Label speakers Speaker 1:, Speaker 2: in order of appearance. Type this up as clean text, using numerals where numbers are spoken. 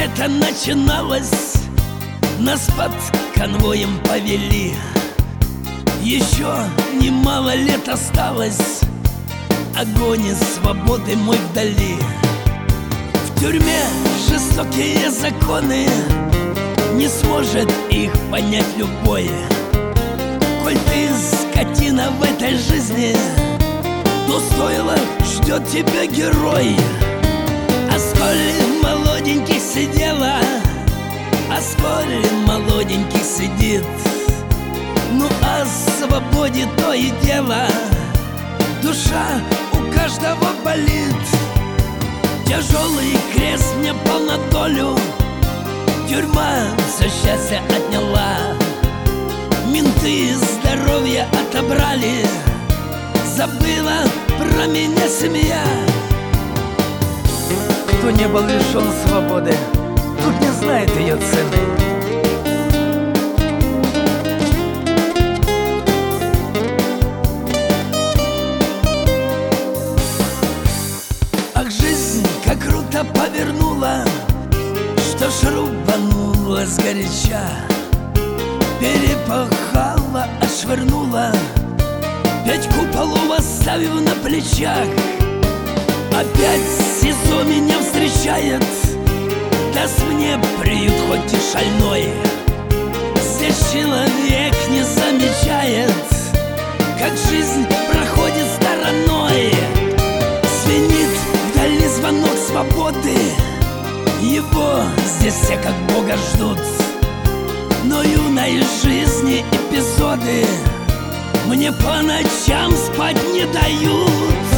Speaker 1: лето начиналось, нас под конвоем повели. Еще немало лет осталось, огонь и свободы мой вдали. В тюрьме жестокие законы, не сможет их понять любой. Коль ты скотина в этой жизни, то стоило, ждет тебя герой. А сколь молоденький сидела, а сколь молоденький сидит, ну о свободе то и дело, душа у каждого болит. Тяжелый крест мне пал на долю, тюрьма все счастье отняла. Менты здоровье отобрали, забыла про меня семья.
Speaker 2: Кто не был лишен свободы, тут не знает ее цены.
Speaker 1: Ах, жизнь как круто повернула, что ж рубанула сгоряча. Перепахала, отшвырнула, 5 куполов оставив на плечах. Опять СИЗО меня встречает, даст мне приют хоть и шальной. Здесь человек не замечает, как жизнь проходит стороной. Звенит вдали звонок свободы, его здесь все как Бога ждут. Но юной жизни эпизоды мне по ночам спать не дают.